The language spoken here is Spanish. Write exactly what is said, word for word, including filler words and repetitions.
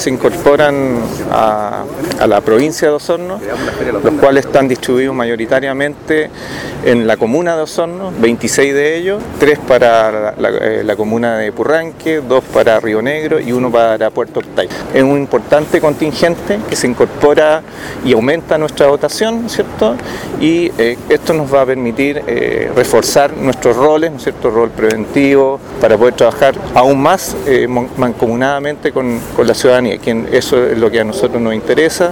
se incorporan a, a la provincia de Osorno, los cuales están distribuidos mayoritariamente en la comuna de Osorno, veintiséis de ellos, tres para la, la, la comuna de Purranque, dos para Río Negro y uno para Puerto Octay. Es un importante contingente que se incorpora y aumenta nuestra dotación, ¿cierto? Y eh, esto nos va a permitir eh, reforzar nuestros roles, ¿no es cierto? Rol preventivo, para poder trabajar aún más eh, mancomunadamente con, con la ciudadanía, que eso es lo que a nosotros nos interesa.